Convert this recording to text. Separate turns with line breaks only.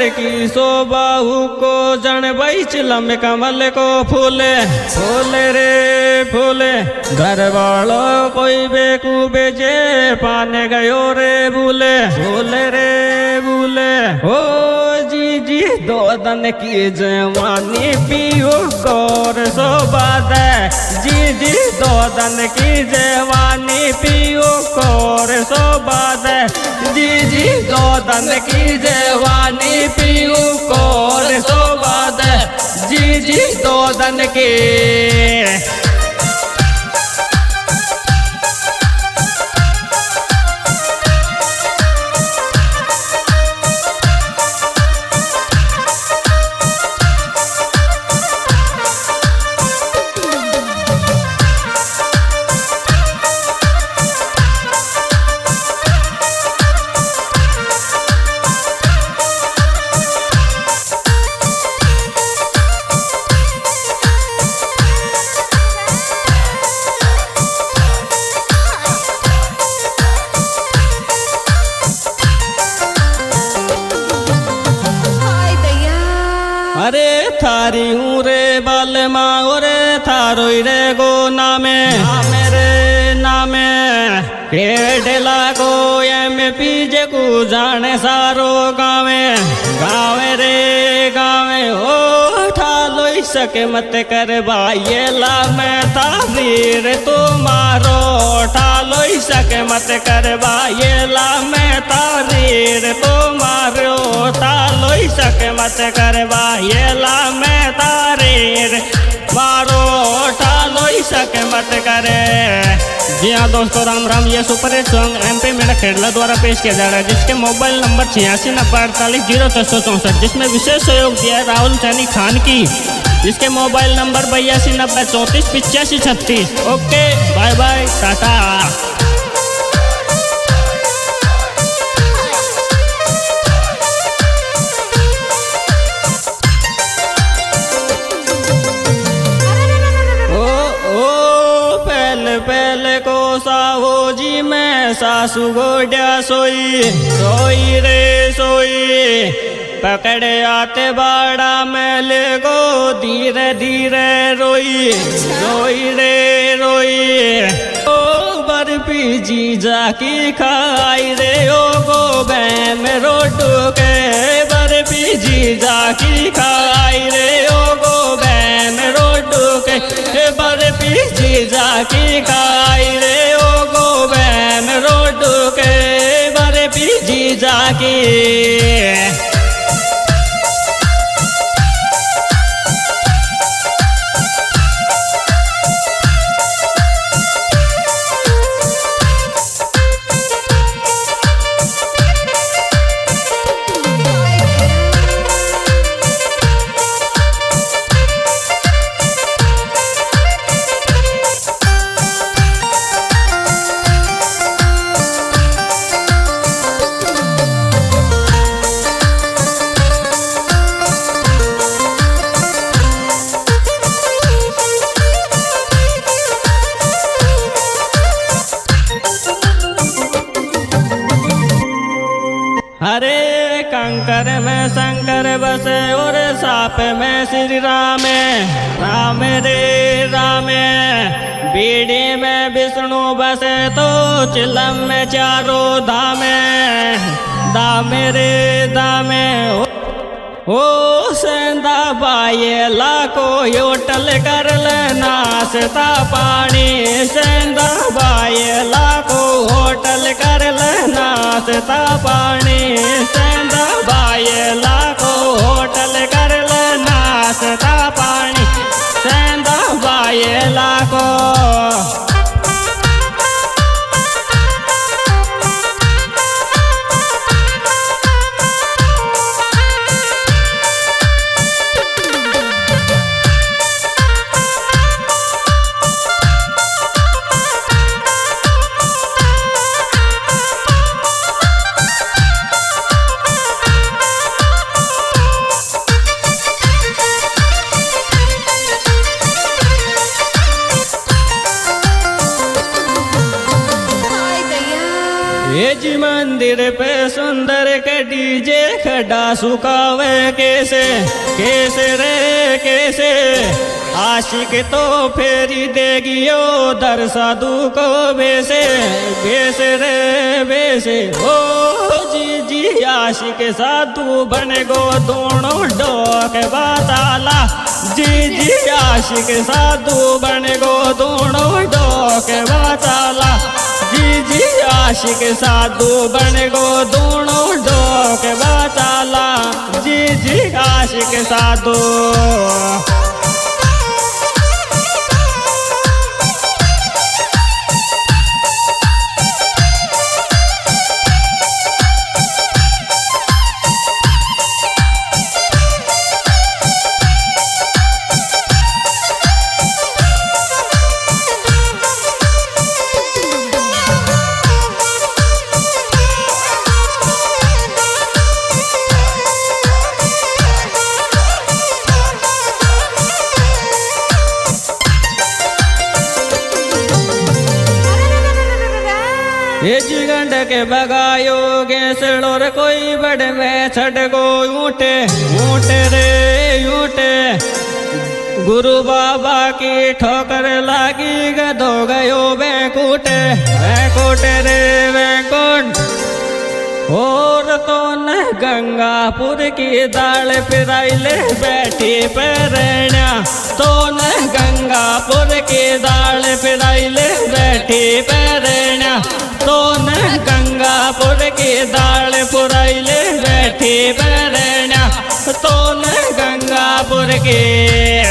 की शोभाऊ को जन बैचलम कमल को फूले फूले रे फूले घर वालो कोई बेकूबे जे पाने गयो रे भूले भूले रे भूले हो जी जी दो दन की जवानी पियो गौर सोबाद जी जी दो दन की जवानी पियो गौर सोबाद जी जी दो दन की जवानी पियो गौर सोबाद जी जी दो दन की। अरे थारी हूँ रे बाल माओ रे थारो रे गो नामे मेरे नामे खेला को एम पीजे को जाने सारो गावे गावे रे गावे ओ ठालो सके मत कर भाई ला मैं तारीर तुम्हारो ठालो सके मत कर भाई ला मैं तारीर तुम्हारो ठालो सके मत कर भाई ला मैं तारीर मारो ठालो सके मत करे। जी हाँ दोस्तों राम राम, ये सुपर हिट सॉन्ग MP मेरा खेड़ला द्वारा पेश किया जा रहा है, जिसके मोबाइल नंबर 8690480664, जिसमें विशेष सहयोग दिया है राहुल सैनी खान की, जिसके mobile number 8290348536। Okay bye bye tata. पहले को साहो जी मैं सासू गोड्या सोई सोई रे सोई पकड़े आते बाड़ा में ले गो धीरे धीरे रोई रोई रे रोई ओ बर्फी जी जाकी खाई रे ओ गो बैम रोटू के बर्फी जी जाकी खाई रे ओ गो बैम रोटू के बर्फी जी जाकी खाई रे ओ गो बैम रोटू के बर्फी जी जाकी। हरे कंकर में शंकर बसे और साप में श्री राम राम रे राम, बीड़ी में विष्णु बसे तो चिलम में चारों धामे दामे रे दामे। ओ सेंधा बायला को होटल कर ले नाश्ता पानी, सेंधा बायला को होटल कर ले नाश्ता पानी, सेंधा बायला को होटल कर ले नाश्ता पानी, सेंधा बायला को। ये जी मंदिर पे सुंदर के डीजे खड़ा सुखावे कैसे कैसे रे कैसे आशिक तो फेरी देगी ओ दर साधु को बेसे बेसे रे बेसे ओ जी आशिक साधु बने गो दोनों डोक बाताला जी आशिक साधु बने गो दोनों डोक बाताला जी आशिक साधु बने गो दोनों डोक बाताला जी आशिक साधु ये जिगंड के बगायो गेसड़ो रे कोई बड़ में छड़ गो ऊँटे ऊँटे रे ऊँटे गुरु बाबा की ठोकर लागी गधो गयो बैंकुटे बैंकुटे रे बैंकुट और तो न गंगापुर की दाल पिराइले बैठी पैरण्या तो न गंगापुर की दाल पिराइले बैठी पैरण्या तो न गंगापुर की दाल पुराइले बैठी पैरण्या तो न गंगापुर की